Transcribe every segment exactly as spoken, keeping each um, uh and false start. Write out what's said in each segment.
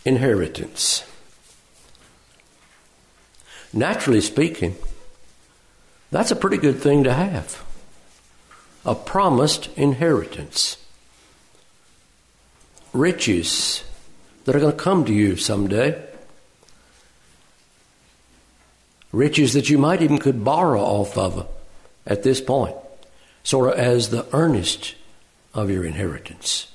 inheritance. Naturally speaking, that's a pretty good thing to have. A promised inheritance. Riches that are going to come to you someday. Riches that you might even could borrow off of at this point, sort of as the earnest of your inheritance.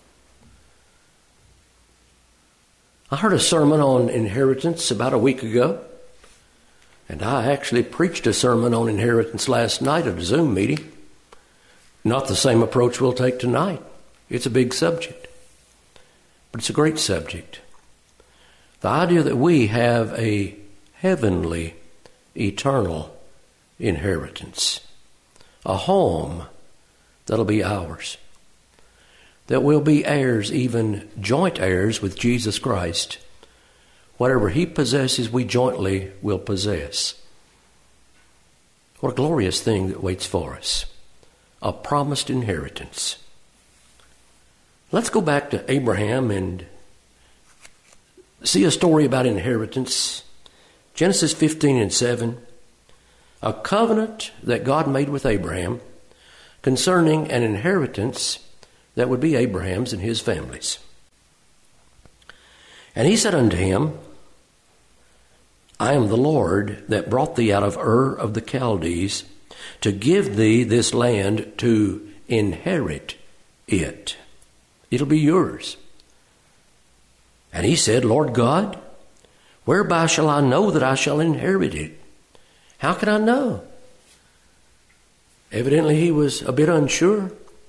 I heard a sermon on inheritance about a week ago, and I actually preached a sermon on inheritance last night at a Zoom meeting. Not the same approach we'll take tonight. It's a big subject, but it's a great subject. The idea that we have a heavenly, eternal inheritance, a home that'll be ours, that we'll be heirs, even joint heirs with Jesus Christ. Whatever he possesses, we jointly will possess. What a glorious thing that waits for us. A promised inheritance. Let's go back to Abraham and see a story about inheritance. Genesis fifteen and seven. A covenant that God made with Abraham concerning an inheritance that would be Abraham's and his family's. And he said unto him, I am the Lord that brought thee out of Ur of the Chaldees to give thee this land to inherit it. It'll be yours. And he said, Lord God, whereby shall I know that I shall inherit it? How can I know? Evidently he was a bit unsure.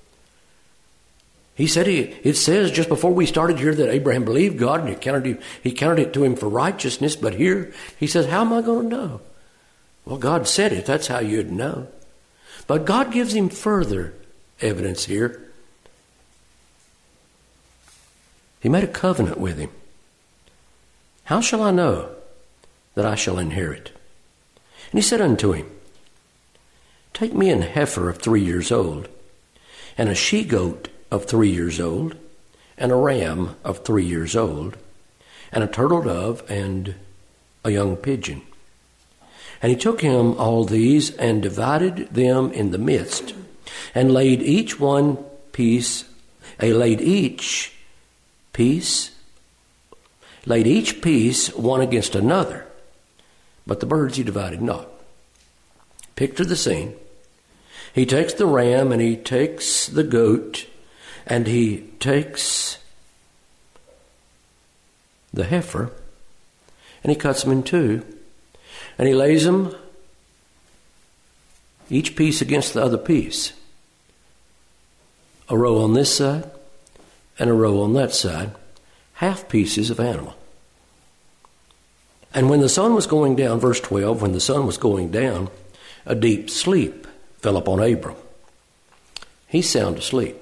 He said, he, it says just before we started here that Abraham believed God and he counted, it, he counted it to him for righteousness. But here he says, how am I going to know? Well, God said it. That's how you'd know. But God gives him further evidence here. He made a covenant with him. How shall I know that I shall inherit? And he said unto him, take me an heifer of three years old, and a she-goat of three years old, and a ram of three years old, and a turtle dove, and a young pigeon. And he took him all these, and divided them in the midst, and laid each one piece, he laid each piece, laid each piece one against another, but the birds he divided not. Picture the scene. He takes the ram, and he takes the goat, and he takes the heifer, and he cuts them in two, and he lays them, each piece against the other piece. A row on this side, and a row on that side, half pieces of animal. And when the sun was going down, verse twelve, when the sun was going down, a deep sleep fell upon Abram. He's sound asleep.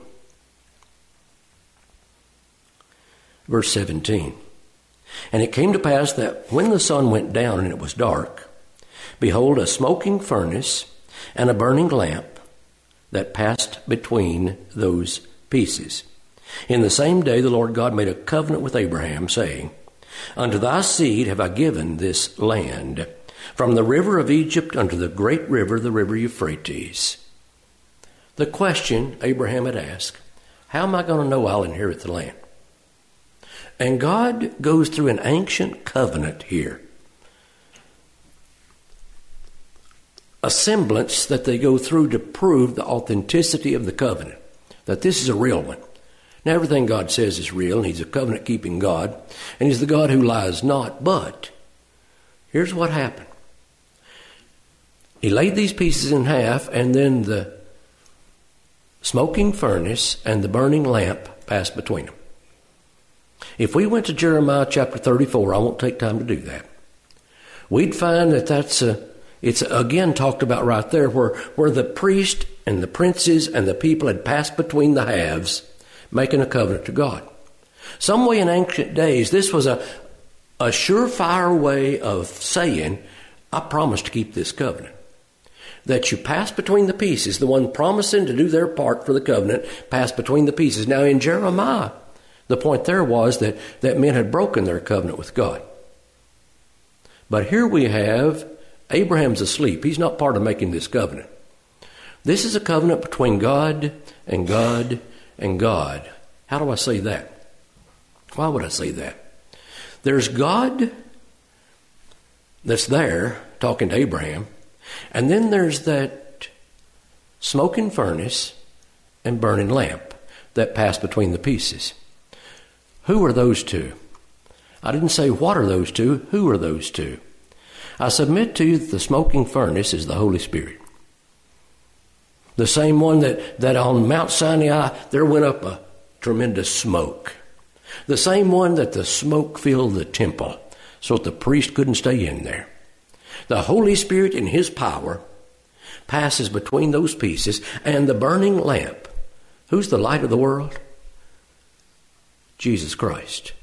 Verse seventeen. And it came to pass that when the sun went down and it was dark, behold, a smoking furnace and a burning lamp that passed between those pieces. In the same day the Lord God made a covenant with Abraham, saying, unto thy seed have I given this land, from the river of Egypt unto the great river, the river Euphrates. The question Abraham had asked, how am I going to know I'll inherit the land? And God goes through an ancient covenant here. A semblance that they go through to prove the authenticity of the covenant, that this is a real one. Now, everything God says is real, and he's a covenant-keeping God, and he's the God who lies not. But here's what happened. He laid these pieces in half, and then the smoking furnace and the burning lamp passed between them. If we went to Jeremiah chapter thirty-four, I won't take time to do that, we'd find that that's a, it's again talked about right there where, where the priest and the princes and the people had passed between the halves, making a covenant to God. Some way in ancient days, this was a, a surefire way of saying, I promise to keep this covenant. That you pass between the pieces, the one promising to do their part for the covenant, pass between the pieces. Now in Jeremiah, The point there was that, that men had broken their covenant with God. But here we have Abraham's asleep. He's not part of making this covenant. This is a covenant between God and God and God. How do I say that? Why would I say that? There's God that's there talking to Abraham, and then there's that smoking furnace and burning lamp that passed between the pieces. Who are those two? I didn't say what are those two. Who are those two? I submit to you that the smoking furnace is the Holy Spirit. The same one that, that on Mount Sinai, there went up a tremendous smoke. The same one that the smoke filled the temple so that the priest couldn't stay in there. The Holy Spirit in His power passes between those pieces, and the burning lamp. Who's the light of the world? Jesus Christ.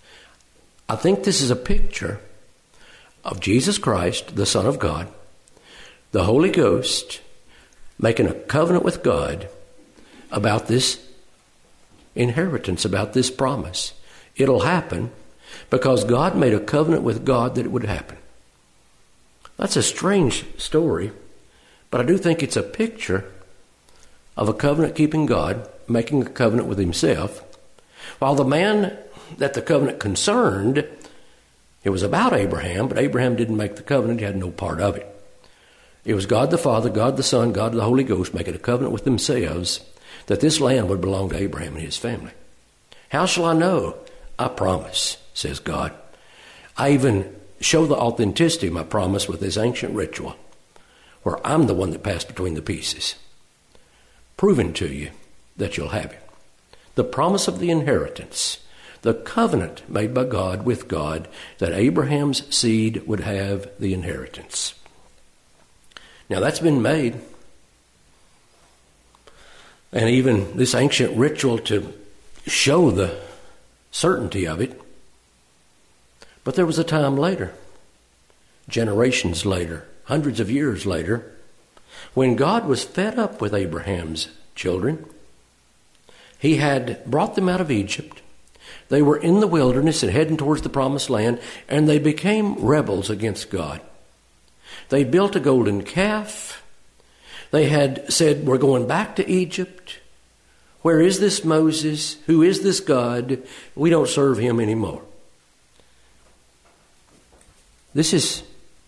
I think this is a picture of Jesus Christ, the Son of God, the Holy Ghost, making a covenant with God about this inheritance, about this promise. It'll happen because God made a covenant with God that it would happen. That's a strange story, but I do think it's a picture of a covenant-keeping God making a covenant with Himself, while the man that the covenant concerned, it was about Abraham, but Abraham didn't make the covenant. He had no part of it. It was God the Father, God the Son, God the Holy Ghost making a covenant with themselves that this land would belong to Abraham and his family. How shall I know? I promise, says God. I even show the authenticity of my promise with this ancient ritual where I'm the one that passed between the pieces, proving to you that you'll have it. The promise of the inheritance, the covenant made by God with God that Abraham's seed would have the inheritance. Now that's been made. And even this ancient ritual to show the certainty of it. But there was a time later, generations later, hundreds of years later, when God was fed up with Abraham's children. He had brought them out of Egypt. They were in the wilderness and heading towards the promised land, and they became rebels against God. They built a golden calf. They had said, we're going back to Egypt. Where is this Moses? Who is this God? We don't serve him anymore. This is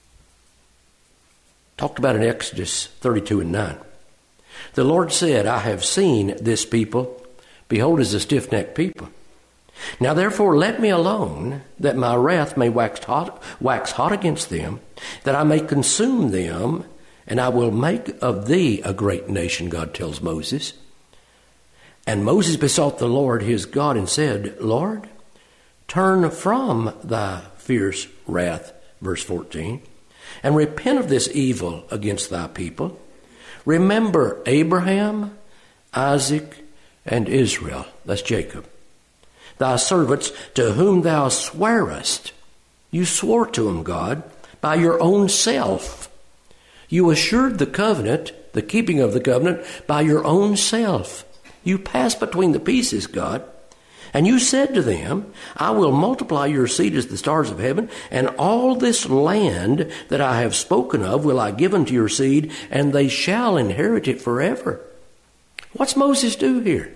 talked about in Exodus thirty-two and nine. The Lord said, I have seen this people. Behold, is a stiff-necked people. Now therefore let me alone, that my wrath may wax hot, wax hot against them, that I may consume them, and I will make of thee a great nation, God tells Moses. And Moses besought the Lord his God and said, Lord, turn from thy fierce wrath, verse fourteen, and repent of this evil against thy people. Remember Abraham, Isaac, and Israel, that's Jacob, thy servants, to whom thou swearest. You swore to them, God, by your own self. You assured the covenant, the keeping of the covenant, by your own self. You passed between the pieces, God. And you said to them, I will multiply your seed as the stars of heaven, and all this land that I have spoken of will I give unto your seed, and they shall inherit it forever. What's Moses do here?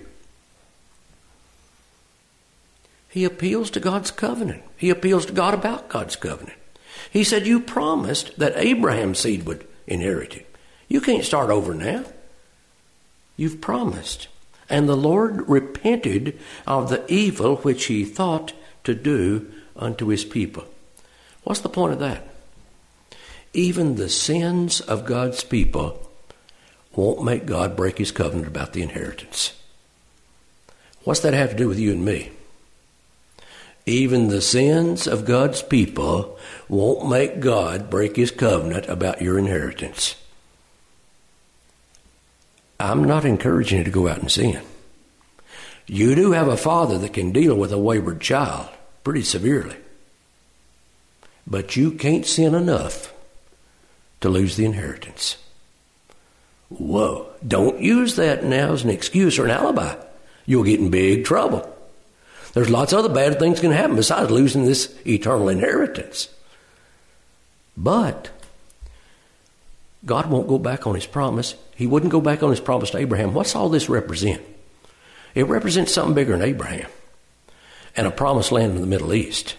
He appeals to God's covenant. He appeals to God about God's covenant. He said, you promised that Abraham's seed would inherit it. You can't start over now. You've promised. And the Lord repented of the evil which he thought to do unto his people. What's the point of that? Even the sins of God's people won't make God break his covenant about the inheritance. What's that have to do with you and me? Even the sins of God's people won't make God break his covenant about your inheritance. I'm not encouraging you to go out and sin. You do have a father that can deal with a wayward child pretty severely. But you can't sin enough to lose the inheritance. Whoa, don't use that now as an excuse or an alibi. You'll get in big trouble. There's lots of other bad things can happen besides losing this eternal inheritance. But God won't go back on his promise. He wouldn't go back on his promise to Abraham. What's all this represent? It represents something bigger than Abraham and a promised land in the Middle East.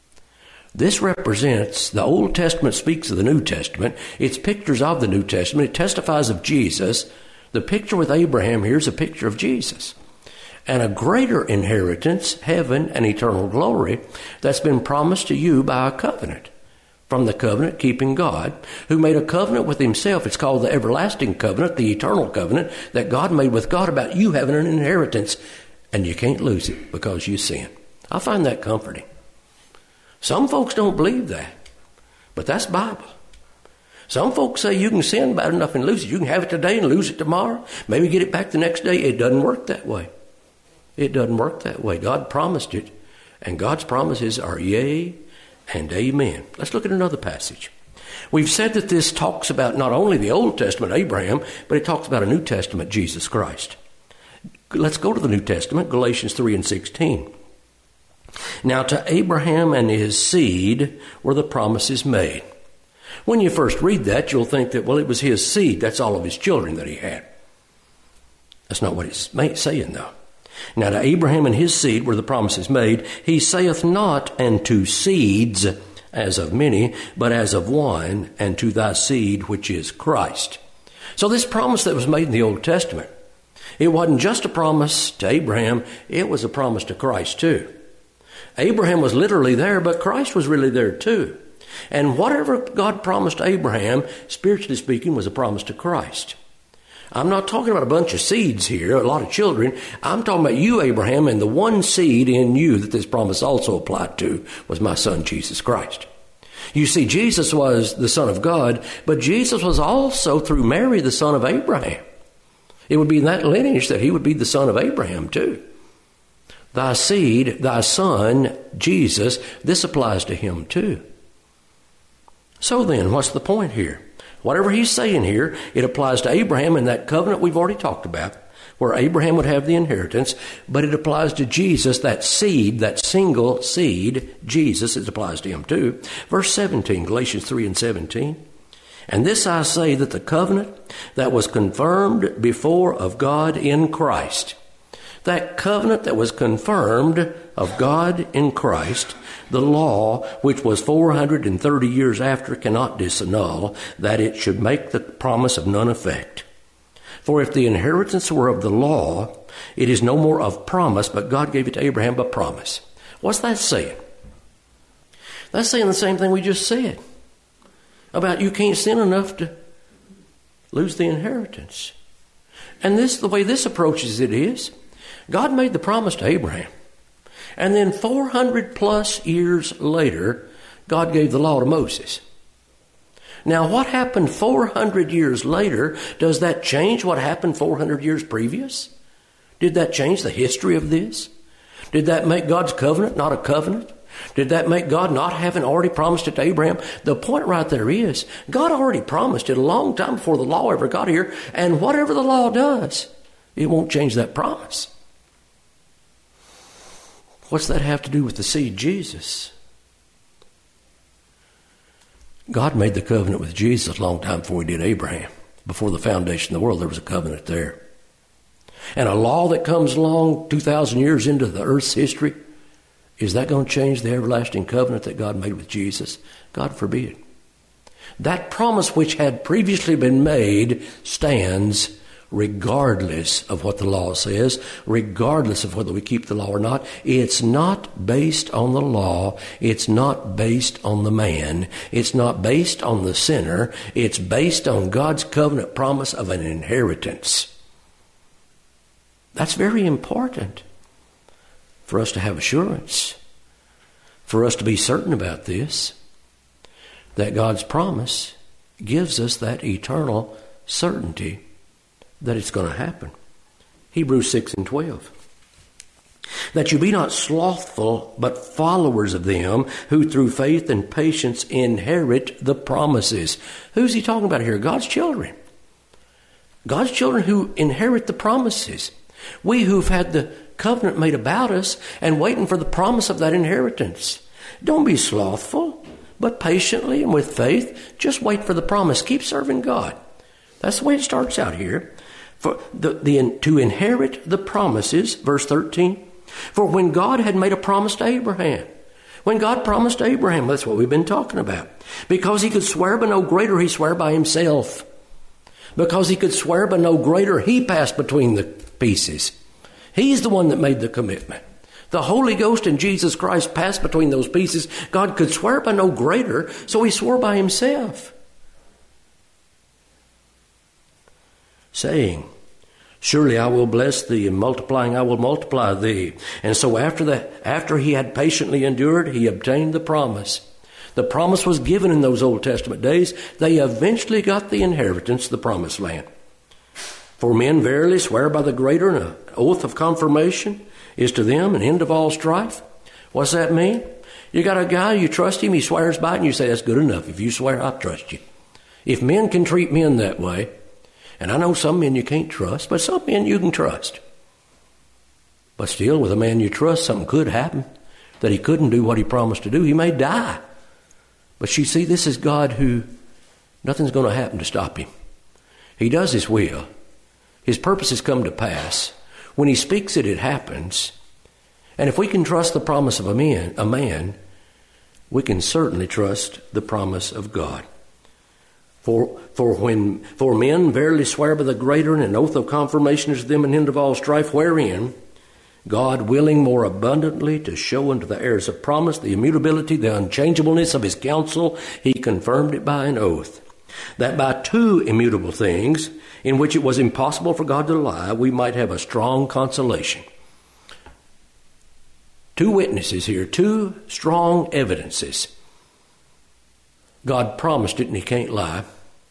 This represents, the Old Testament speaks of the New Testament. It's pictures of the New Testament. It testifies of Jesus. The picture with Abraham here is a picture of Jesus. And a greater inheritance, heaven and eternal glory, that's been promised to you by a covenant. From the covenant-keeping God, who made a covenant with himself. It's called the everlasting covenant, the eternal covenant, that God made with God about you having an inheritance. And you can't lose it because you sin. I find that comforting. Some folks don't believe that, but that's Bible. Some folks say you can sin bad enough and lose it. You can have it today and lose it tomorrow. Maybe get it back the next day. It doesn't work that way. It doesn't work that way. God promised it, and God's promises are yea and amen. Let's look at another passage. We've said that this talks about not only the Old Testament, Abraham, but it talks about a New Testament, Jesus Christ. Let's go to the New Testament, Galatians three and sixteen. Now to Abraham and his seed were the promises made. When you first read that, you'll think that, well, it was his seed. That's all of his children that he had. That's not what it's saying, though. Now to Abraham and his seed were the promises made. He saith not, and to seeds as of many, but as of one, and to thy seed, which is Christ. So this promise that was made in the Old Testament, it wasn't just a promise to Abraham, it was a promise to Christ too. Abraham was literally there, but Christ was really there too. And whatever God promised Abraham, spiritually speaking, was a promise to Christ. I'm not talking about a bunch of seeds here, a lot of children. I'm talking about you, Abraham, and the one seed in you that this promise also applied to was my son, Jesus Christ. You see, Jesus was the Son of God, but Jesus was also, through Mary, the son of Abraham. It would be in that lineage that he would be the son of Abraham too. Thy seed, thy son, Jesus, this applies to him too. So then, what's the point here? Whatever he's saying here, it applies to Abraham and that covenant we've already talked about, where Abraham would have the inheritance, but it applies to Jesus, that seed, that single seed, Jesus, it applies to him too. Verse seventeen, Galatians three and seventeen. And this I say, that the covenant that was confirmed before of God in Christ, that covenant that was confirmed of God in Christ, the law, which was four hundred thirty years after, cannot disannul, that it should make the promise of none effect. For if the inheritance were of the law, it is no more of promise, but God gave it to Abraham by promise. What's that saying? That's saying the same thing we just said about you can't sin enough to lose the inheritance. And this, the way this approaches it is, God made the promise to Abraham. And then four hundred plus years later, God gave the law to Moses. Now, what happened four hundred years later, does that change what happened four hundred years previous? Did that change the history of this? Did that make God's covenant not a covenant? Did that make God not having already promised it to Abraham? The point right there is, God already promised it a long time before the law ever got here, and whatever the law does, it won't change that promise. What's that have to do with the seed, Jesus? God made the covenant with Jesus a long time before he did Abraham. Before the foundation of the world, there was a covenant there. And a law that comes along two thousand years into the earth's history, is that going to change the everlasting covenant that God made with Jesus? God forbid. That promise which had previously been made stands regardless of what the law says, regardless of whether we keep the law or not. It's not based on the law. It's not based on the man. It's not based on the sinner. It's based on God's covenant promise of an inheritance. That's very important for us to have assurance, for us to be certain about this, that God's promise gives us that eternal certainty that it's going to happen. Hebrews six and twelve. That you be not slothful, but followers of them who through faith and patience inherit the promises. Who's he talking about here? God's children. God's children who inherit the promises. We who've had the covenant made about us and waiting for the promise of that inheritance. Don't be slothful, but patiently and with faith, just wait for the promise. Keep serving God. That's the way it starts out here. For the, the to inherit the promises, verse thirteen. For when God had made a promise to Abraham, when God promised to Abraham, that's what we've been talking about. Because he could swear by no greater, he swore by himself. Because he could swear by no greater, he passed between the pieces. He's the one that made the commitment. The Holy Ghost and Jesus Christ passed between those pieces. God could swear by no greater, so he swore by himself. Saying, surely I will bless thee, and multiplying I will multiply thee. And so after that, after he had patiently endured, he obtained the promise. The promise was given in those Old Testament days. They eventually got the inheritance, the promised land. For men verily swear by the greater, and an oath of confirmation is to them an end of all strife. What's that mean? You got a guy, you trust him, he swears by it, and you say, that's good enough. If you swear, I trust you. If men can treat men that way, and I know some men you can't trust, but some men you can trust. But still, with a man you trust, something could happen, that he couldn't do what he promised to do. He may die. But you see, this is God who, nothing's going to happen to stop him. He does his will. His purposes come to pass. When he speaks it, it happens. And if we can trust the promise of a man, a man, we can certainly trust the promise of God. For for when for men verily swear by the greater, and an oath of confirmation is to them an end of all strife, wherein God willing more abundantly to show unto the heirs of promise the immutability, the unchangeableness of his counsel, he confirmed it by an oath, that by two immutable things, in which it was impossible for God to lie, we might have a strong consolation. Two witnesses here, two strong evidences. God promised it and he can't lie.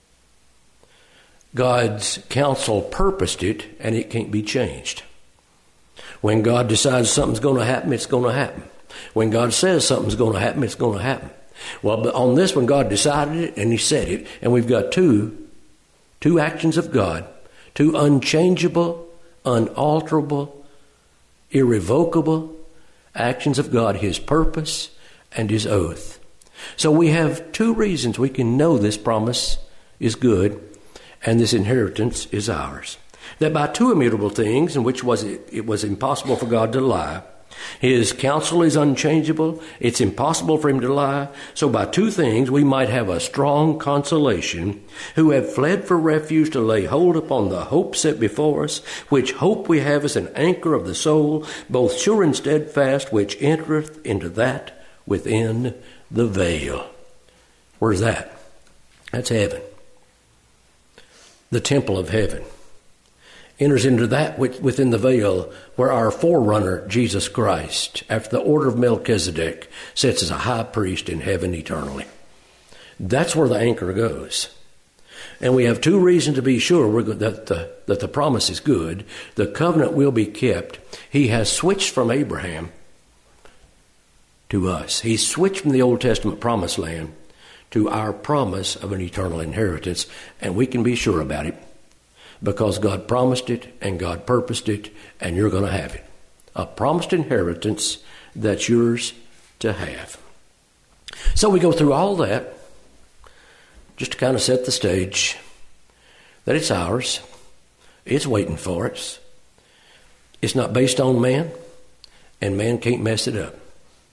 God's counsel purposed it and it can't be changed. When God decides something's going to happen, it's going to happen. When God says something's going to happen, it's going to happen. Well, but on this one, God decided it and he said it, and we've got two Two actions of God, two unchangeable, unalterable, irrevocable actions of God, his purpose and his oath. So we have two reasons we can know this promise is good and this inheritance is ours. That by two immutable things, in which was it, it was impossible for God to lie, his counsel is unchangeable. It's impossible for him to lie. So by two things we might have a strong consolation, who have fled for refuge to lay hold upon the hope set before us, which hope we have as an anchor of the soul, both sure and steadfast, which entereth into that within the veil. Where's that? That's heaven. The temple of heaven. Enters into that within the veil where our forerunner, Jesus Christ, after the order of Melchizedek, sits as a high priest in heaven eternally. That's where the anchor goes. And we have two reasons to be sure we're good, that, the, that the promise is good. The covenant will be kept. He has switched from Abraham to us. He switched from the Old Testament promised land to our promise of an eternal inheritance. And we can be sure about it. Because God promised it and God purposed it, and you're going to have it. A promised inheritance that's yours to have. So we go through all that just to kind of set the stage that it's ours. It's waiting for us. It's not based on man, and man can't mess it up.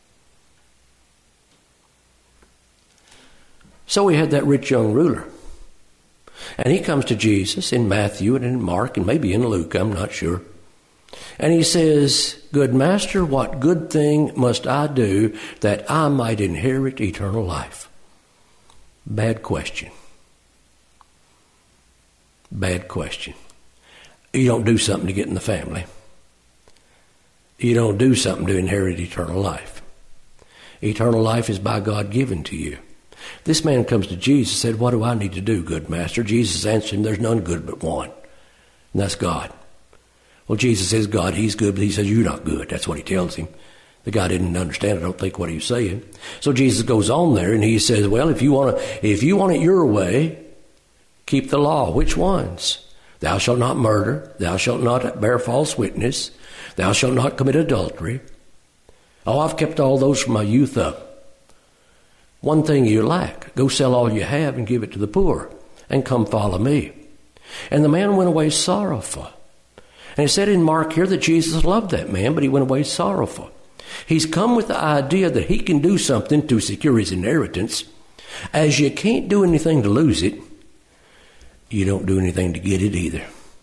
So we had that rich young ruler. And he comes to Jesus in Matthew and in Mark and maybe in Luke, I'm not sure. And he says, good master, what good thing must I do that I might inherit eternal life? Bad question. Bad question. You don't do something to get in the family. You don't do something to inherit eternal life. Eternal life is by God given to you. This man comes to Jesus and said, what do I need to do, good master? Jesus answered him, there's none good but one, and that's God. Well, Jesus says God, he's good, but he says you're not good. That's what he tells him. The guy didn't understand, I don't think, what he was saying. So Jesus goes on there and he says, well, if you want to, if you want it your way, keep the law. Which ones? Thou shalt not murder. Thou shalt not bear false witness. Thou shalt not commit adultery. Oh, I've kept all those from my youth up. One thing you lack, go sell all you have and give it to the poor, and come follow me. And the man went away sorrowful. And it said in Mark here that Jesus loved that man, but he went away sorrowful. He's come with the idea that he can do something to secure his inheritance. As you can't do anything to lose it, you don't do anything to get it either.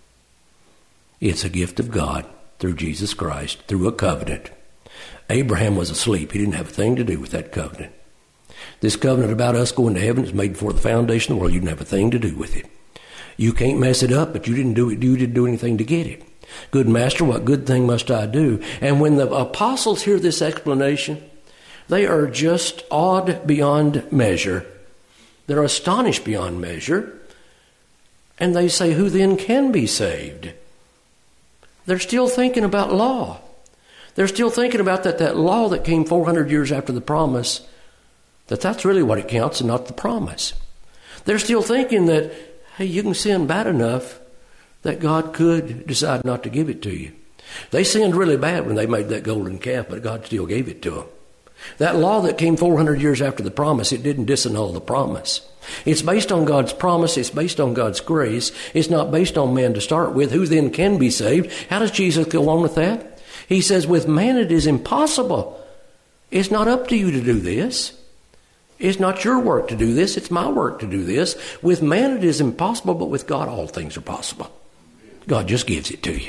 It's a gift of God through Jesus Christ, through a covenant. Abraham was asleep. He didn't have a thing to do with that covenant. This covenant about us going to heaven is made before the foundation of the world. You didn't have a thing to do with it. You can't mess it up, but you didn't do it. You didn't do anything to get it. Good master, what good thing must I do? And when the apostles hear this explanation, they are just awed beyond measure. They're astonished beyond measure. And they say, who then can be saved? They're still thinking about law. They're still thinking about that, that law that came four hundred years after the promise, that that's really what it counts and not the promise. They're still thinking that, hey, you can sin bad enough that God could decide not to give it to you. They sinned really bad when they made that golden calf, but God still gave it to them. That law that came four hundred years after the promise, it didn't disannul the promise. It's based on God's promise. It's based on God's grace. It's not based on man to start with. Who then can be saved? How does Jesus go on with that? He says, with man it is impossible. It's not up to you to do this. It's not your work to do this. It's my work to do this. With man it is impossible, but with God all things are possible. God just gives it to you.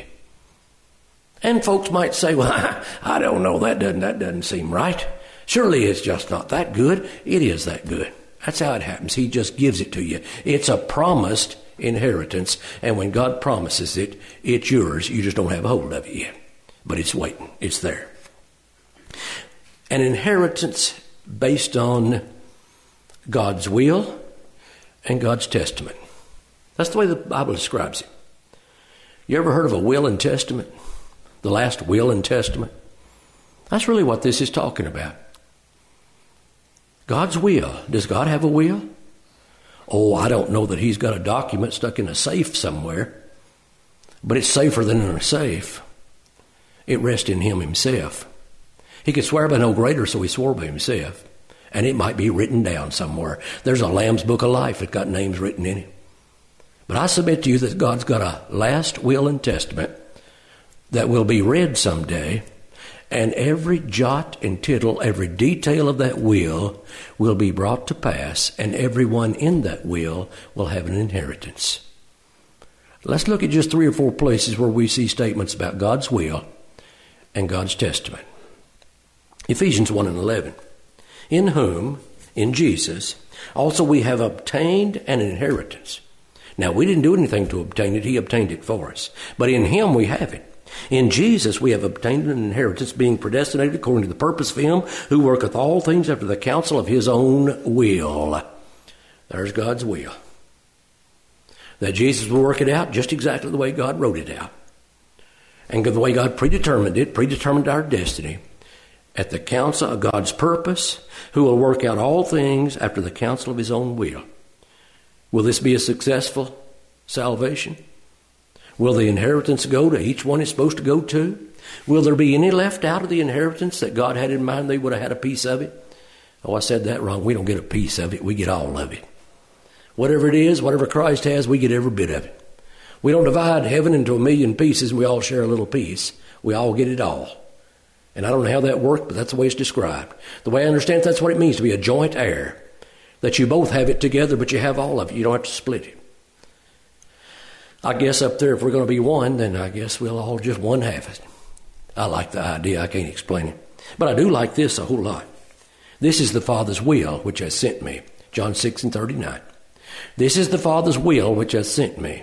And folks might say, well, I, I don't know, that doesn't, that doesn't seem right. Surely it's just not that good. It is that good. That's how it happens. He just gives it to you. It's a promised inheritance, and when God promises it, it's yours. You just don't have a hold of it yet. But it's waiting. It's there. An inheritance based on God's will and God's testament. That's the way the Bible describes it. You ever heard of a will and testament? The last will and testament? That's really what this is talking about. God's will. Does God have a will? Oh, I don't know that he's got a document stuck in a safe somewhere, but it's safer than in a safe. It rests in him himself. He could swear by no greater, so he swore by himself. And it might be written down somewhere. There's a Lamb's Book of Life that's got names written in it. But I submit to you that God's got a last will and testament that will be read someday, and every jot and tittle, every detail of that will will be brought to pass, and everyone in that will will have an inheritance. Let's look at just three or four places where we see statements about God's will and God's testament. Ephesians one and eleven. In whom, in Jesus, also we have obtained an inheritance. Now, we didn't do anything to obtain it. He obtained it for us. But in him we have it. In Jesus we have obtained an inheritance, being predestinated according to the purpose of him who worketh all things after the counsel of his own will. There's God's will. That Jesus will work it out just exactly the way God wrote it out. And the way God predetermined it, predetermined our destiny, at the counsel of God's purpose, who will work out all things after the counsel of his own will. Will this be a successful salvation? Will the inheritance go to each one it's supposed to go to? Will there be any left out of the inheritance that God had in mind they would have had a piece of it? Oh, I said that wrong. We don't get a piece of it. We get all of it. Whatever it is, whatever Christ has, we get every bit of it. We don't divide heaven into a million pieces and we all share a little piece. We all get it all. And I don't know how that worked, but that's the way it's described. The way I understand it, that's what it means to be a joint heir. That you both have it together, but you have all of it. You don't have to split it. I guess up there, if we're going to be one, then I guess we'll all just one half it. I like the idea. I can't explain it. But I do like this a whole lot. This is the Father's will which has sent me. John six and thirty-nine. This is the Father's will which has sent me,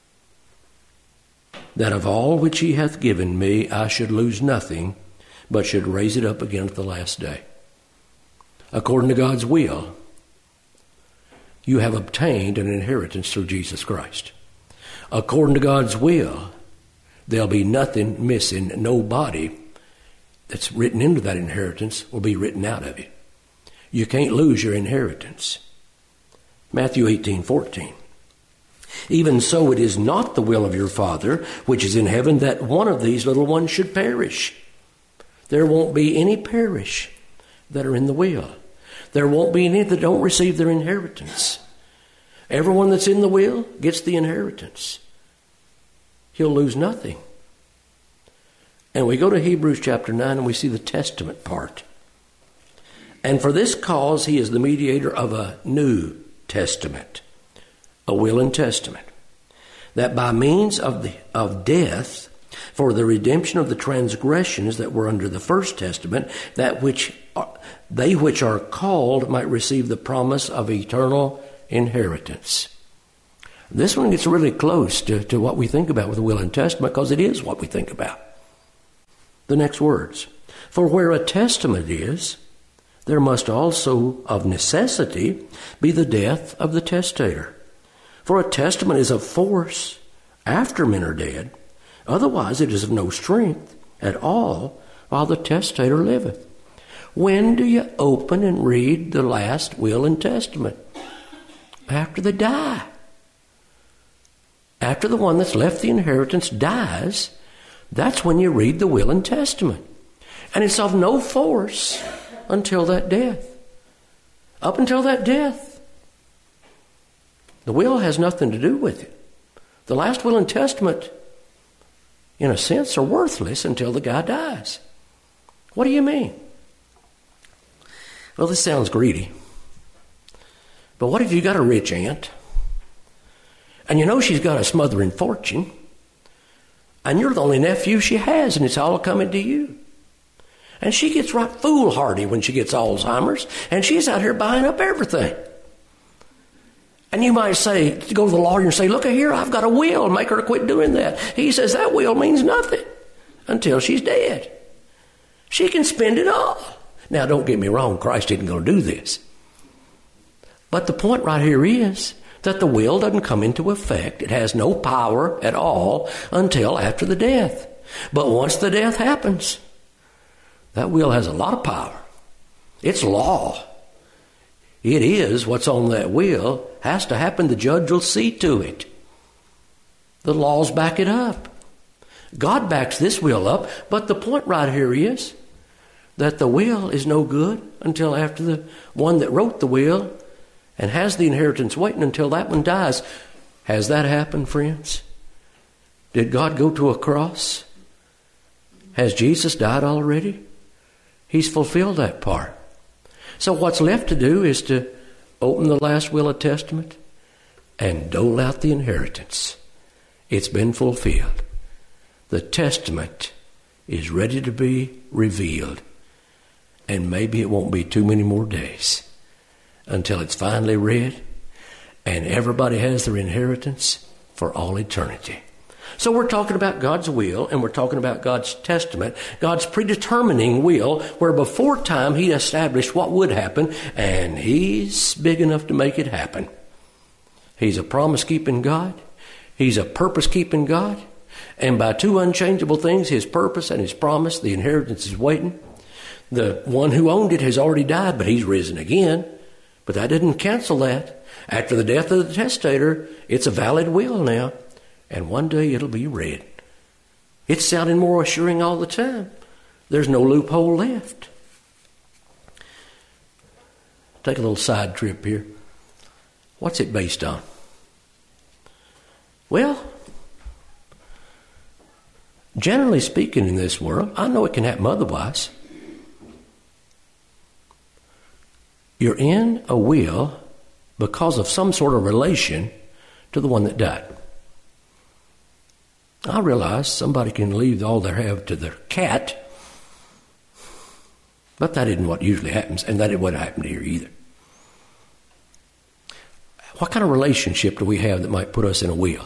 that of all which he hath given me I should lose nothing, but should raise it up again at the last day. According to God's will, you have obtained an inheritance through Jesus Christ. According to God's will, there'll be nothing missing. Nobody that's written into that inheritance will be written out of it. You can't lose your inheritance. Matthew eighteen fourteen. Even so, it is not the will of your Father, which is in heaven, that one of these little ones should perish. There won't be any perish that are in the will. There won't be any that don't receive their inheritance. Everyone that's in the will gets the inheritance. He'll lose nothing. And we go to Hebrews chapter nine and we see the testament part. And for this cause he is the mediator of a new testament, a will and testament, that by means of the of death, for the redemption of the transgressions that were under the first testament, that which are, they which are called might receive the promise of eternal inheritance. This one gets really close to, to what we think about with the will and testament, because it is what we think about. The next words, for where a testament is, there must also of necessity be the death of the testator. For a testament is of force after men are dead, otherwise it is of no strength at all while the testator liveth. When do you open and read the last will and testament? After they die. After the one that's left the inheritance dies, that's when you read the will and testament. And it's of no force until that death. Up until that death. The will has nothing to do with it. The last will and testament, in a sense, are worthless until the guy dies. What do you mean? Well, this sounds greedy. But what if you got a rich aunt, and you know she's got a smothering fortune, and you're the only nephew she has, and it's all coming to you? And she gets right foolhardy when she gets Alzheimer's, and she's out here buying up everything. And you might say, go to the lawyer and say, look here, I've got a will, make her quit doing that. He says that will means nothing until she's dead. She can spend it all. Now, don't get me wrong, Christ isn't going to do this. But the point right here is that the will doesn't come into effect. It has no power at all until after the death. But once the death happens, that will has a lot of power. It's law. It is what's on that will has to happen. The judge will see to it. The laws back it up. God backs this will up, but the point right here is that the will is no good until after the one that wrote the will and has the inheritance waiting until that one dies. Has that happened, friends? Did God go to a cross? Has Jesus died already? He's fulfilled that part. So what's left to do is to open the last will and testament and dole out the inheritance. It's been fulfilled. The testament is ready to be revealed. And maybe it won't be too many more days until it's finally read and everybody has their inheritance for all eternity. So we're talking about God's will, and we're talking about God's testament, God's predetermining will, where before time he established what would happen, and he's big enough to make it happen. He's a promise-keeping God. He's a purpose-keeping God. And by two unchangeable things, his purpose and his promise, the inheritance is waiting. The one who owned it has already died, but he's risen again. But that didn't cancel that. After the death of the testator, it's a valid will now. And one day it'll be read. It's sounding more assuring all the time. There's no loophole left. Take a little side trip here. What's it based on? Well, generally speaking in this world, I know it can happen otherwise. You're in a will because of some sort of relation to the one that died. I realize somebody can leave all they have to their cat, but that isn't what usually happens, and that isn't what happened here either. What kind of relationship do we have that might put us in a will?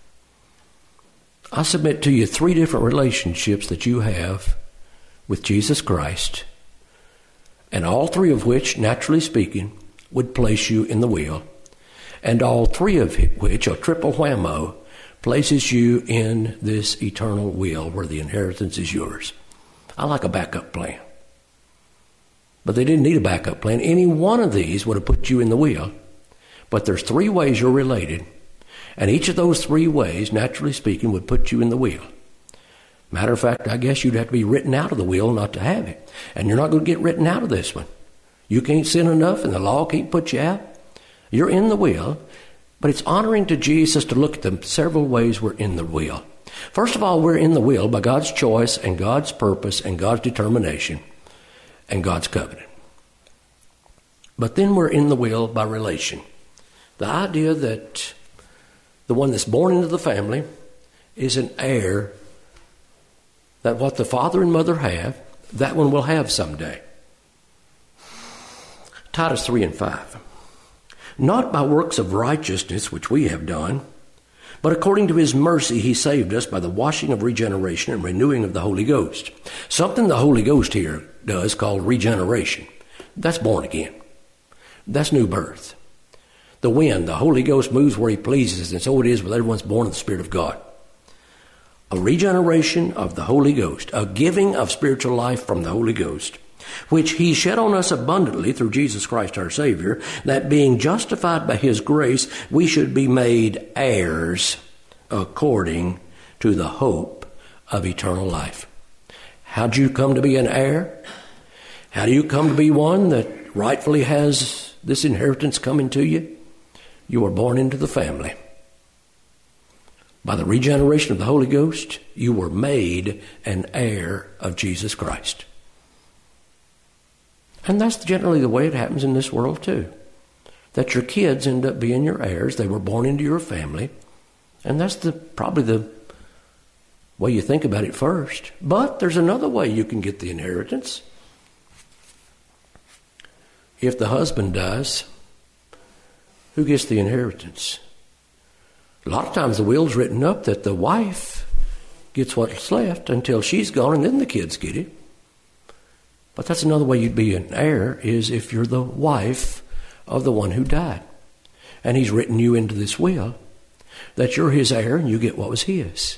I submit to you three different relationships that you have with Jesus Christ, and all three of which, naturally speaking, would place you in the will, and all three of which, a triple whammo, places you in this eternal will where the inheritance is yours. I like a backup plan. But they didn't need a backup plan. Any one of these would have put you in the will. But there's three ways you're related. And each of those three ways, naturally speaking, would put you in the will. Matter of fact, I guess you'd have to be written out of the will not to have it. And you're not going to get written out of this one. You can't sin enough and the law can't put you out. You're in the will. But it's honoring to Jesus to look at the several ways we're in the will. First of all, we're in the will by God's choice and God's purpose and God's determination and God's covenant. But then we're in the will by relation. The idea that the one that's born into the family is an heir, that what the father and mother have, that one will have someday. Titus three and five. Not by works of righteousness which we have done, but according to his mercy he saved us by the washing of regeneration and renewing of the Holy Ghost. Something the Holy Ghost here does called regeneration. That's born again. That's new birth. The wind, the Holy Ghost moves where he pleases, and so it is with everyone's born of the Spirit of God. A regeneration of the Holy Ghost, a giving of spiritual life from the Holy Ghost, which he shed on us abundantly through Jesus Christ our Savior, that being justified by his grace, we should be made heirs according to the hope of eternal life. How'd you come to be an heir? How do you come to be one that rightfully has this inheritance coming to you? You were born into the family. By the regeneration of the Holy Ghost, you were made an heir of Jesus Christ. And that's generally the way it happens in this world too. That your kids end up being your heirs. They were born into your family. And that's the probably the way you think about it first. But there's another way you can get the inheritance. If the husband dies, who gets the inheritance? A lot of times the will's written up that the wife gets what's left until she's gone, and then the kids get it. But that's another way you'd be an heir, is if you're the wife of the one who died. And he's written you into this will that you're his heir and you get what was his.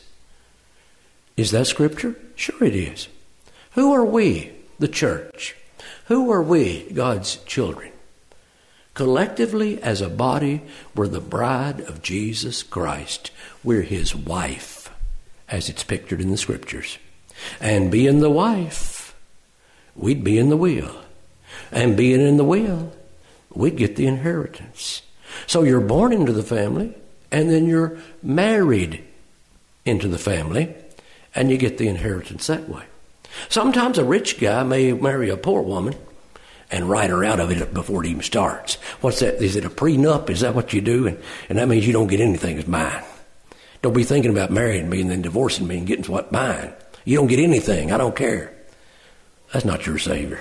Is that scripture? Sure it is. Who are we, the church? Who are we, God's children? Collectively, as a body, we're the bride of Jesus Christ. We're his wife, as it's pictured in the scriptures. And being the wife, we'd be in the will. And being in the will, we'd get the inheritance. So you're born into the family, and then you're married into the family, and you get the inheritance that way. Sometimes a rich guy may marry a poor woman and write her out of it before it even starts. What's that? Is it a prenup? Is that what you do? And, and that means you don't get anything as mine. Don't be thinking about marrying me and then divorcing me and getting what mine. You don't get anything. I don't care. That's not your Savior.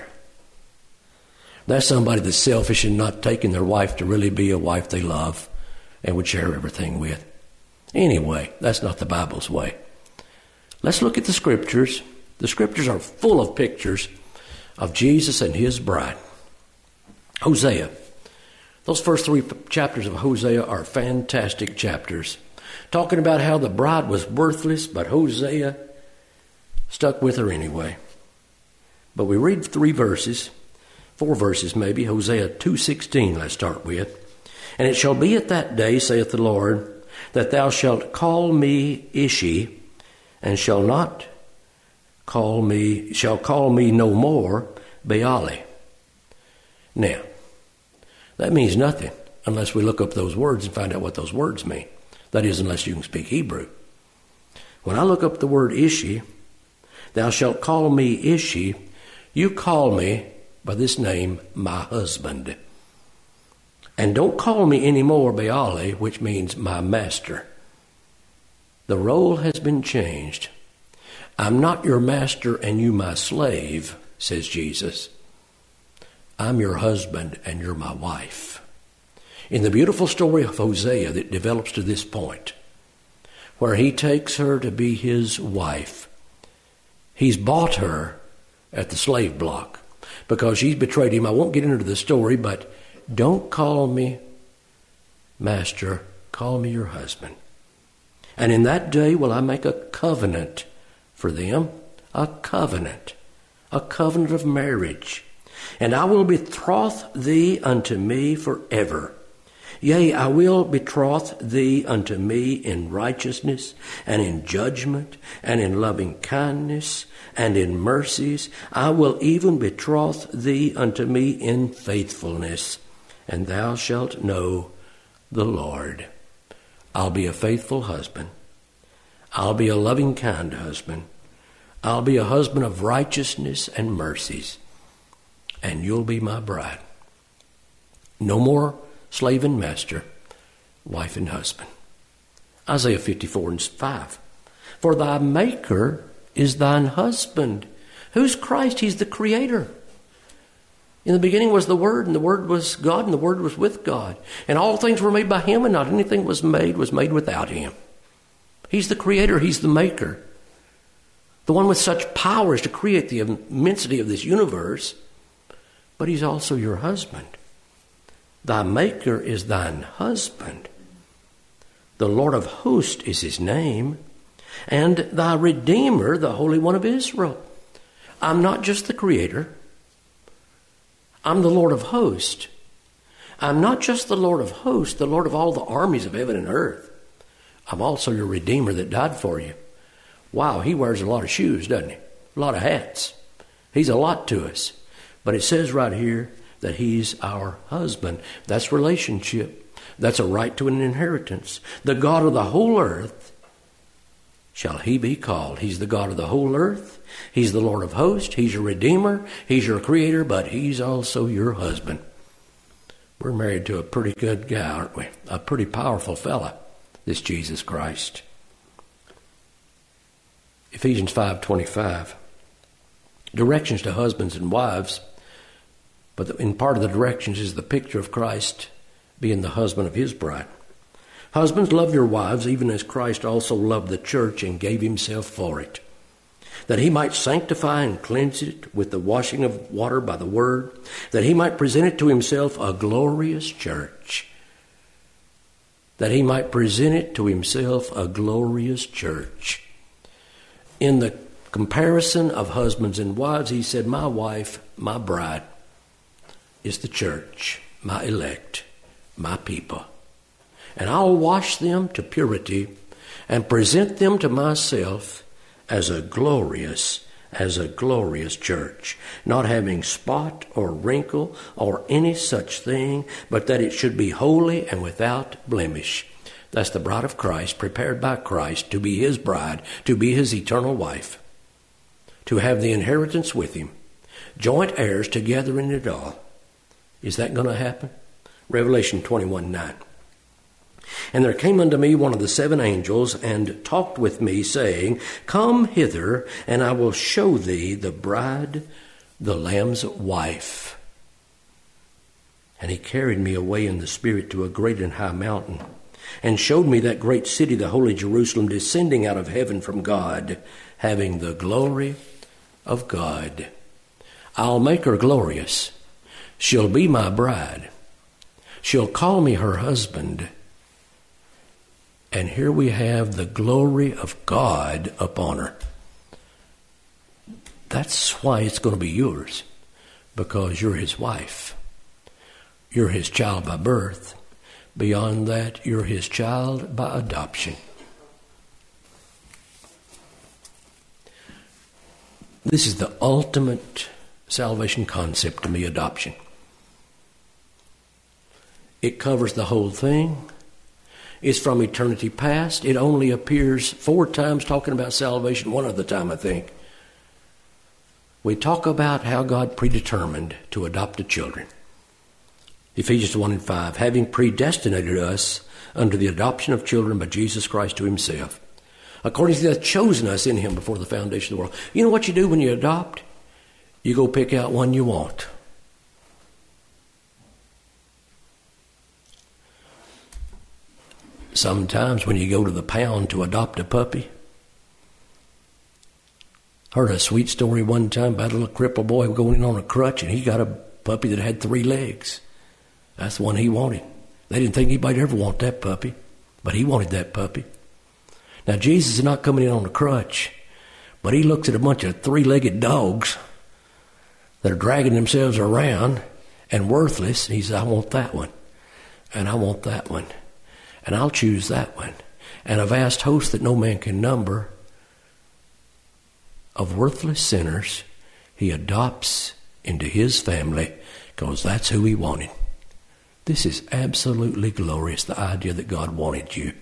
That's somebody that's selfish and not taking their wife to really be a wife they love and would share everything with. Anyway, that's not the Bible's way. Let's look at the scriptures. The scriptures are full of pictures of Jesus and his bride. Hosea. Those first three chapters of Hosea are fantastic chapters, talking about how the bride was worthless, but Hosea stuck with her anyway. But we read three verses, four verses maybe, Hosea two sixteen, let's start with. And it shall be at that day, saith the Lord, that thou shalt call me Ishi, and shall not call me, shall call me no more Baali. Now, that means nothing unless we look up those words and find out what those words mean. That is, unless you can speak Hebrew. When I look up the word Ishi, thou shalt call me Ishi, you call me by this name, my husband. And don't call me anymore Baali, which means my master. The role has been changed. I'm not your master and you my slave, says Jesus. I'm your husband and you're my wife. In the beautiful story of Hosea that develops to this point, where he takes her to be his wife, he's bought her at the slave block because she's betrayed him. I won't get into the story, but don't call me master, call me your husband. And in that day will I make a covenant for them, a covenant, a covenant of marriage. And I will betroth thee unto me forever. Yea, I will betroth thee unto me in righteousness, and in judgment, and in loving kindness, and in mercies. I will even betroth thee unto me in faithfulness, and thou shalt know the Lord. I'll be a faithful husband. I'll be a loving, kind husband. I'll be a husband of righteousness and mercies, and you'll be my bride. No more slave and master, wife and husband. Isaiah fifty-four and five. For thy maker is thine husband. Who's Christ? He's the creator. In the beginning was the Word, and the Word was God, and the Word was with God. And all things were made by Him, and not anything was made was made without Him. He's the creator. He's the maker. The one with such powers to create the immensity of this universe. But He's also your husband. Thy maker is thine husband. The Lord of hosts is His name. And thy Redeemer, the Holy One of Israel. I'm not just the creator. I'm the Lord of hosts. I'm not just the Lord of hosts, the Lord of all the armies of heaven and earth. I'm also your Redeemer that died for you. Wow, He wears a lot of shoes, doesn't He? A lot of hats. He's a lot to us. But it says right here that He's our husband. That's relationship. That's a right to an inheritance. The God of the whole earth shall He be called. He's the God of the whole earth. He's the Lord of hosts. He's your Redeemer. He's your Creator, but He's also your husband. We're married to a pretty good guy, aren't we? A pretty powerful fella, this Jesus Christ. Ephesians five twenty-five. Directions to husbands and wives, but in part of the directions is the picture of Christ being the husband of His bride. Husbands, love your wives, even as Christ also loved the church and gave Himself for it, that He might sanctify and cleanse it with the washing of water by the word, that He might present it to Himself a glorious church. That He might present it to Himself a glorious church. In the comparison of husbands and wives, He said, my wife, my bride, is the church, my elect, my people. And I'll wash them to purity and present them to myself as a glorious, as a glorious church, not having spot or wrinkle or any such thing, but that it should be holy and without blemish. That's the bride of Christ, prepared by Christ to be His bride, to be His eternal wife, to have the inheritance with Him, joint heirs together in it all. Is that going to happen? Revelation twenty-one nine. And there came unto me one of the seven angels, and talked with me, saying, Come hither, and I will show thee the bride, the Lamb's wife. And he carried me away in the Spirit to a great and high mountain, and showed me that great city, the holy Jerusalem, descending out of heaven from God, having the glory of God. I'll make her glorious. She'll be my bride. She'll call me her husband. And here we have the glory of God upon her. That's why it's going to be yours, because you're His wife. You're His child by birth. Beyond that, you're His child by adoption. This is the ultimate salvation concept to me, adoption. It covers the whole thing. It's from eternity past. It only appears four times talking about salvation, one other time, I think. We talk about how God predetermined to adopt the children. Ephesians one and five, having predestinated us unto the adoption of children by Jesus Christ to Himself, according to He hath chosen us in Him before the foundation of the world. You know what you do when you adopt? You go pick out one you want. Sometimes when you go to the pound to adopt a puppy, heard a sweet story one time about a little crippled boy going in on a crutch, and he got a puppy that had three legs. That's the one he wanted. They didn't think anybody'd ever want that puppy, but he wanted that puppy. Now, Jesus is not coming in on a crutch, but He looks at a bunch of three-legged dogs that are dragging themselves around and worthless, and He says, I want that one. and I want that one, and I'll choose that one. And a vast host that no man can number of worthless sinners he adopts into his family because that's who he wanted. This is absolutely glorious, the idea that God wanted you.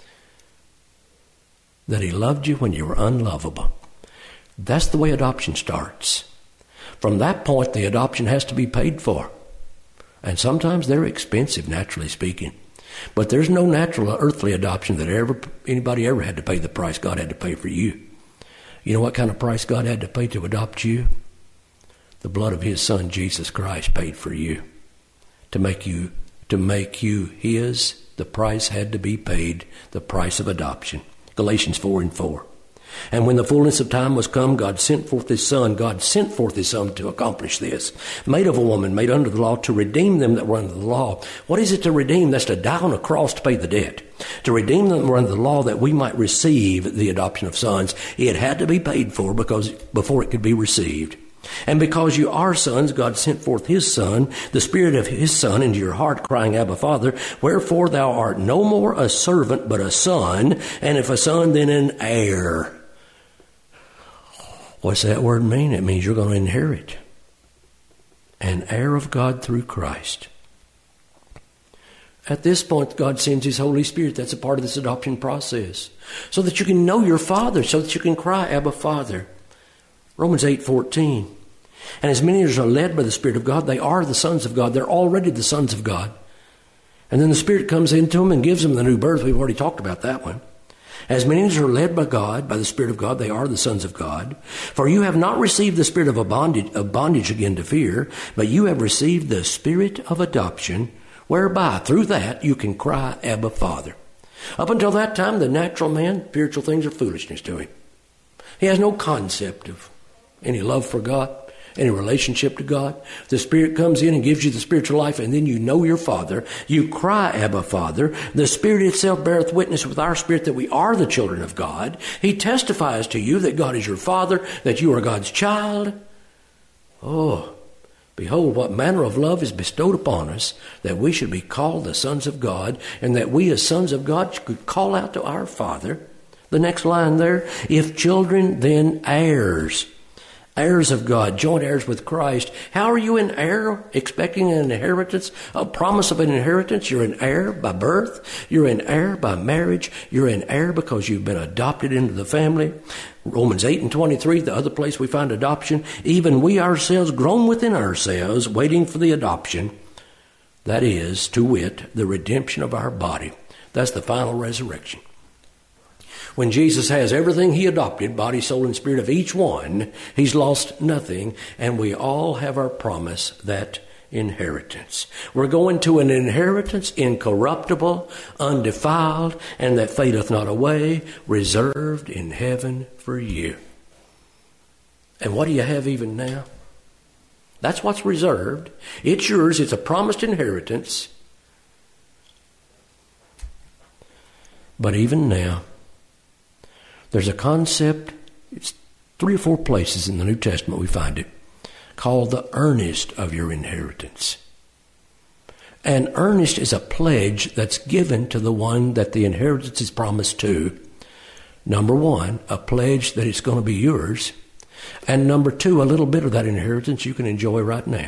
That he loved you when you were unlovable. That's the way adoption starts. From that point, the adoption has to be paid for. And sometimes they're expensive, naturally speaking. But there's no natural or earthly adoption that ever anybody ever had to pay the price God had to pay for you. You know what kind of price God had to pay to adopt you? The blood of his Son, Jesus Christ, paid for you. To make you, to make you his, the price had to be paid, the price of adoption. Galatians four and four. And when the fullness of time was come, God sent forth his Son. God sent forth his Son to accomplish this. Made of a woman, made under the law, to redeem them that were under the law. What is it to redeem? That's to die on a cross to pay the debt. To redeem them that were under the law, that we might receive the adoption of sons. It had to be paid for because before it could be received. And because you are sons, God sent forth his Son, the Spirit of his Son, into your heart, crying, Abba, Father. Wherefore thou art no more a servant, but a son, and if a son, then an heir. What's that word mean? It means you're going to inherit. An heir of God through Christ. At this point, God sends his Holy Spirit. That's a part of this adoption process. So that you can know your Father, so that you can cry, Abba, Father. Romans eight fourteen. And as many as are led by the Spirit of God, they are the sons of God. They're already the sons of God. And then the Spirit comes into them and gives them the new birth. We've already talked about that one. As many as are led by God, by the Spirit of God, they are the sons of God. For you have not received the spirit of a bondage, of bondage again to fear, but you have received the Spirit of adoption, whereby, through that, you can cry, Abba, Father. Up until that time, the natural man, spiritual things are foolishness to him. He has no concept of any love for God, any relationship to God. The Spirit comes in and gives you the spiritual life, and then you know your Father. You cry, Abba, Father. The Spirit itself beareth witness with our spirit that we are the children of God. He testifies to you that God is your Father, that you are God's child. Oh, behold, what manner of love is bestowed upon us, that we should be called the sons of God, and that we as sons of God could call out to our Father. The next line there, if children, then heirs. Heirs of God, joint heirs with Christ. How are you an heir? Expecting an inheritance, a promise of an inheritance. You're an heir by birth. You're an heir by marriage. You're an heir because you've been adopted into the family. Romans eight and twenty-three, the other place we find adoption. Even we ourselves, grown within ourselves, waiting for the adoption. That is, to wit, the redemption of our body. That's the final resurrection. When Jesus has everything he adopted, body, soul, and spirit of each one, he's lost nothing, and we all have our promise, that inheritance. We're going to an inheritance incorruptible, undefiled, and that fadeth not away, reserved in heaven for you. And what do you have even now? That's what's reserved. It's yours. It's a promised inheritance. But even now, there's a concept, it's three or four places in the New Testament we find it, called the earnest of your inheritance. An earnest is a pledge that's given to the one that the inheritance is promised to. Number one, a pledge that it's going to be yours. And number two, a little bit of that inheritance you can enjoy right now.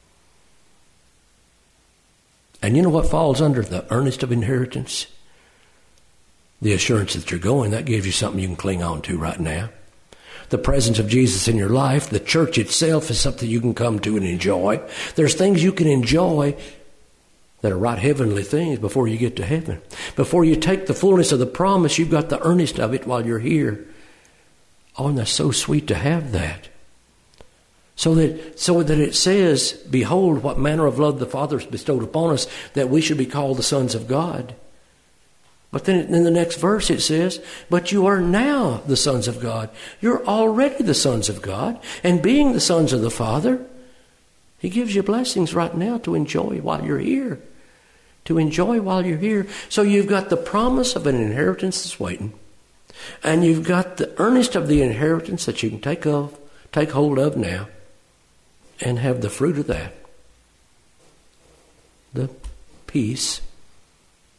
And you know what falls under the earnest of inheritance? The assurance that you're going, that gives you something you can cling on to right now. The presence of Jesus in your life, the church itself is something you can come to and enjoy. There's things you can enjoy that are right heavenly things before you get to heaven. Before you take the fullness of the promise, you've got the earnest of it while you're here. Oh, and that's so sweet to have that. So that, so that it says, behold, what manner of love the Father has bestowed upon us, that we should be called the sons of God. But then in the next verse it says, but you are now the sons of God. You're already the sons of God. And being the sons of the Father, he gives you blessings right now to enjoy while you're here. To enjoy while you're here. So you've got the promise of an inheritance that's waiting. And you've got the earnest of the inheritance that you can take of, take hold of now. And have the fruit of that. The peace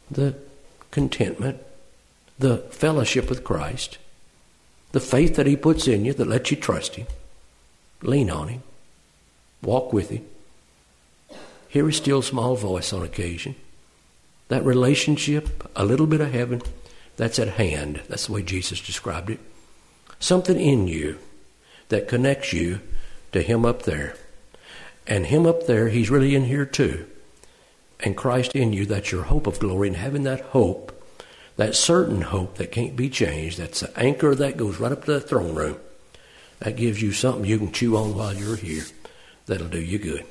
the contentment, the fellowship with Christ, the faith that he puts in you that lets you trust him, lean on him, walk with him, hear his still small voice on occasion. That relationship, a little bit of heaven, that's at hand. That's the way Jesus described it. Something in you that connects you to him up there. And him up there, he's really in here too. And Christ in you, that's your hope of glory. And having that hope, that certain hope that can't be changed, that's the anchor that goes right up to the throne room. That gives you something you can chew on while you're here. That'll do you good.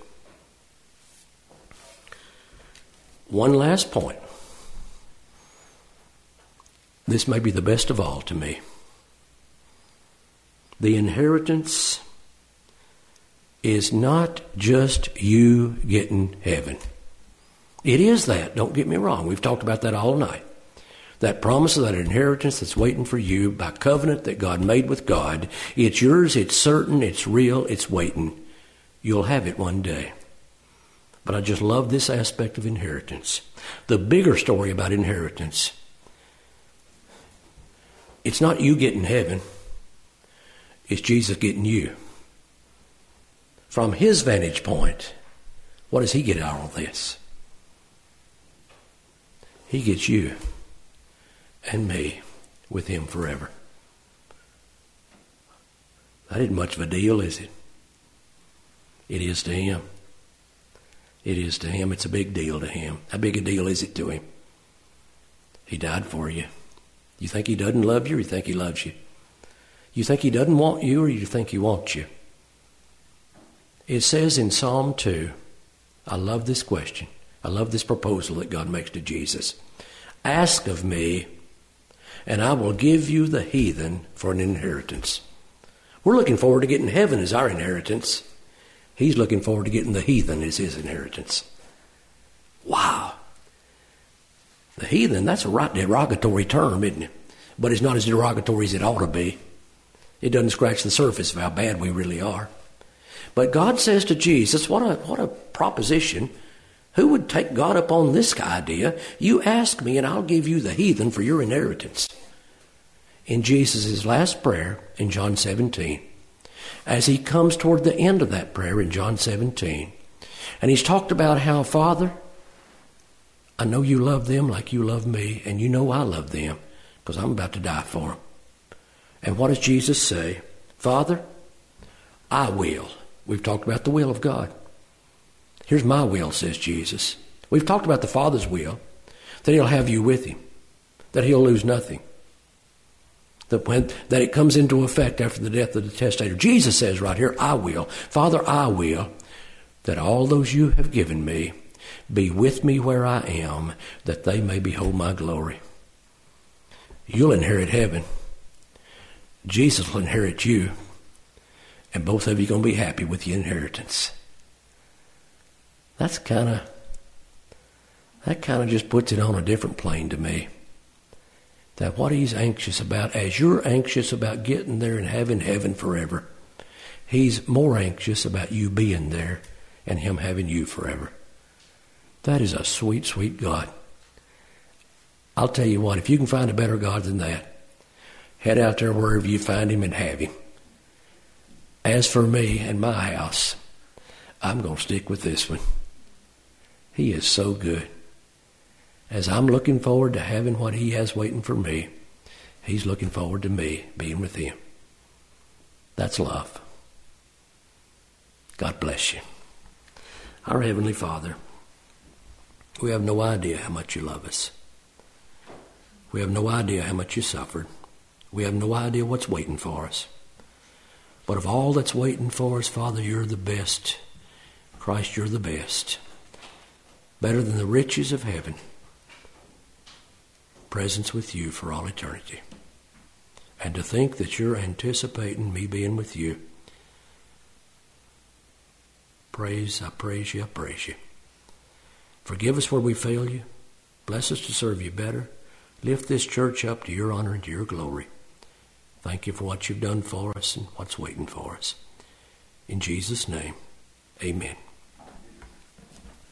One last point. This may be the best of all to me. The inheritance is not just you getting heaven. It is that, don't get me wrong. We've talked about that all night. That promise of that inheritance that's waiting for you by covenant that God made with God. It's yours, it's certain, it's real, it's waiting. You'll have it one day. But I just love this aspect of inheritance. The bigger story about inheritance, it's not you getting heaven. It's Jesus getting you. From his vantage point, what does he get out of this? He gets you and me with him forever. That isn't much of a deal, is it? It is to him. It is to him. It's a big deal to him. How big a deal is it to him? He died for you. You think he doesn't love you, or you think he loves you? You think he doesn't want you, or you think he wants you? It says in Psalm two, I love this question. I love this proposal that God makes to Jesus. Ask of me, and I will give you the heathen for an inheritance. We're looking forward to getting heaven as our inheritance. He's looking forward to getting the heathen as his inheritance. Wow. The heathen, that's a right derogatory term, isn't it? But it's not as derogatory as it ought to be. It doesn't scratch the surface of how bad we really are. But God says to Jesus, what a, what a proposition. Who would take God up on this idea? You ask me and I'll give you the heathen for your inheritance. In Jesus' last prayer in John seventeen, as he comes toward the end of that prayer in John seventeen, and he's talked about how, Father, I know you love them like you love me, and you know I love them because I'm about to die for them. And what does Jesus say? Father, I will. We've talked about the will of God. Here's my will, says Jesus. We've talked about the Father's will, that he'll have you with him, that he'll lose nothing, that, when, that it comes into effect after the death of the testator. Jesus says right here, I will. Father, I will, that all those you have given me be with me where I am, that they may behold my glory. You'll inherit heaven. Jesus will inherit you. And both of you are going to be happy with your inheritance. That's kind of, that kind of just puts it on a different plane to me. That what he's anxious about, as you're anxious about getting there and having heaven forever, he's more anxious about you being there and him having you forever. That is a sweet, sweet God. I'll tell you what, if you can find a better God than that, head out there wherever you find him and have him. As for me and my house, I'm going to stick with this one. He is so good. As I'm looking forward to having what he has waiting for me, he's looking forward to me being with him. That's love. God bless you. Our Heavenly Father, we have no idea how much you love us. We have no idea how much you suffered. We have no idea what's waiting for us. But of all that's waiting for us, Father, you're the best. Christ, you're the best. Better than the riches of heaven. Presence with you for all eternity. And to think that you're anticipating me being with you. Praise, I praise you, I praise you. Forgive us where we fail you. Bless us to serve you better. Lift this church up to your honor and to your glory. Thank you for what you've done for us and what's waiting for us. In Jesus' name, amen.